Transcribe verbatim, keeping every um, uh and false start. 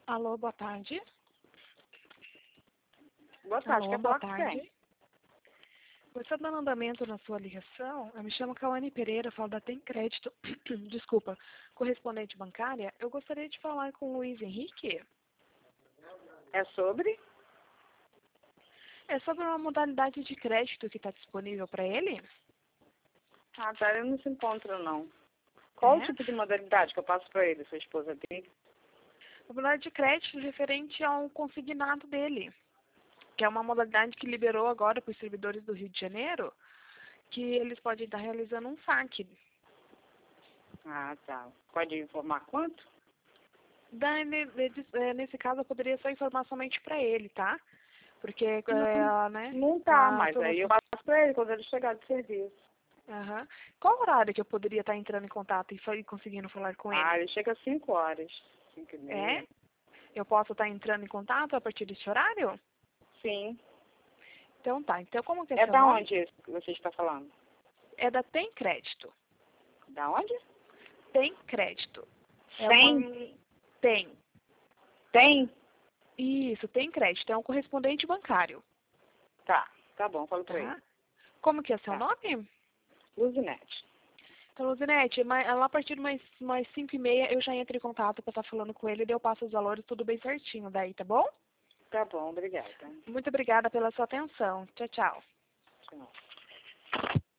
Alô, boa tarde. Boa tarde, Alô, quer boa falar com tarde. quem? Você está dando andamento na sua ligação? Eu me chamo Cauane Pereira, falo da Tem Crédito, desculpa, correspondente bancária. Eu gostaria de falar com o Luiz Henrique. É sobre? É sobre uma modalidade de crédito que está disponível para ele? Ah, tá, ele não se encontra, não. Qual o É. tipo de modalidade que eu passo pra ele, sua esposa dele? A modalidade de crédito referente ao consignado dele, que é uma modalidade que liberou agora para os servidores do Rio de Janeiro, que eles podem estar realizando um saque. Ah, tá. Pode informar quanto? Daí, ne- ne- eh, nesse caso, eu poderia só informar somente para ele, tá? Porque, é, Não, né, não com tá, a mas aí eu promoção. passo pra ele quando ele chegar de serviço. Aham. Qual horário que eu poderia estar entrando em contato e fa- e conseguindo falar com Ah, ele? ele chega às cinco horas. Cinco e É? meia. Eu posso estar entrando em contato a partir desse horário? Sim. Então tá. Então como que é É seu da nome? onde esse que você está falando? É da Tem Crédito. Da onde? Tem Crédito. É Tem? uma... Tem. Tem? Isso, Tem Crédito. É um correspondente bancário. Tá, tá bom, falo pra ele. Tá? Como que é seu Tá. nome? Luzinete. Então, Luzinete, mas lá a partir de mais, mais cinco e meia eu já entro em contato para estar falando com ele e daí eu passo os valores tudo bem certinho daí, tá bom? Tá bom, obrigada. Muito obrigada pela sua atenção. Tchau, tchau. Tchau.